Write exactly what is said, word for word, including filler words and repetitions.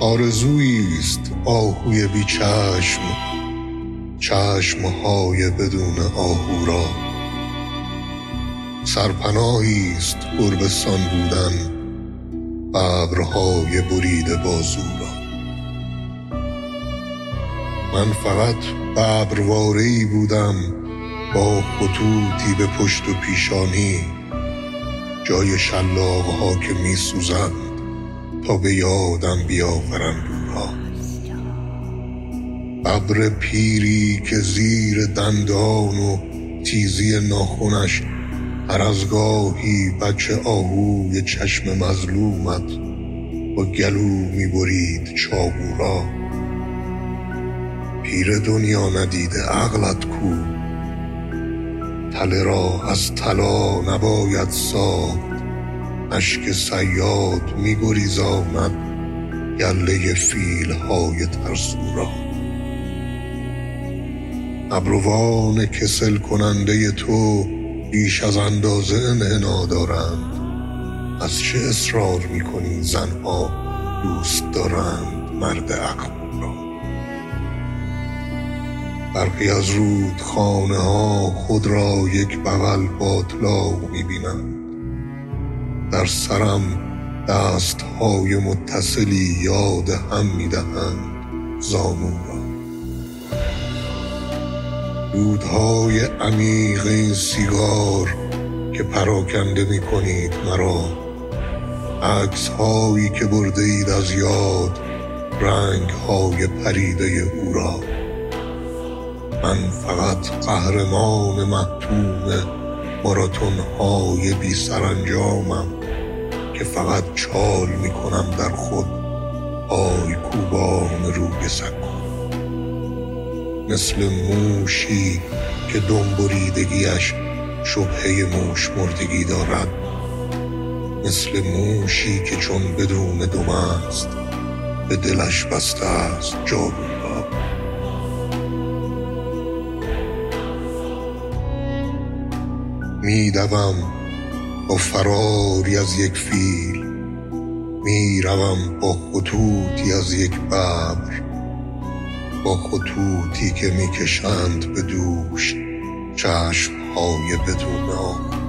آرزویست آهوی بی چشم، چشمهای بدون آهو را. سرپناهیست گربستان بودن، ابرهای بریده بازو را. من فقط ببرواره‌ای بودم با خطوطی به پشت و پیشانی، جای شلاق‌ها که می سوزند تا به یادم بیاورند او را. ببر پیری که زیر دندان و تیزی ناخنش هر از گاهی بچه آهوی چشم مظلومت با گلو می برید چاقو را. پیر دنیا ندیده عقلت کو، تله را از طلا نباید ساخت. اشک صیاد می گریزاند گله فیلهای ترسو را. ابروان کسل کننده تو بیش از اندازه انحنا دارند. از چه اصرار می کنی زنها دوست دارند مرد اغمو را. برخی از رودخانه ها خود را یک بغل باطلاق می بینند. در سرم دست های متصلی یاد هم می دهند زانو را. دودهای عمیق این سیگار که پراکنده می کنید مرا، عکس هایی که برده اید از یاد رنگ های پریده او را. من فقط قهرمان محتوم ماراتون های بی سرانجامم که فقط چال می کنم در خود پای کوبان روی سکو. مثل موشی که دم بریدگیش شبهه موش مردگی دارد، مثل موشی که چون بدون دم است به دلش بسته است جادو را. می دوم با فراری از یک فیل، می روم با خطوطی از یک ببر، با خطوطی که می کشند به دوش چشمهای بدون آب.